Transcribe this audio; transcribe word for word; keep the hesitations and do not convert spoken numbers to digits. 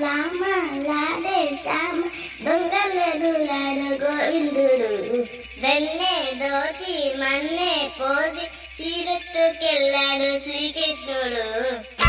లామ లాడే సామ దొంగల దూలాడు గోవిందుడు వెన్నే దోచి మన్నే పోసి చీరెత్తుకెళ్ళాడు శ్రీకృష్ణుడు.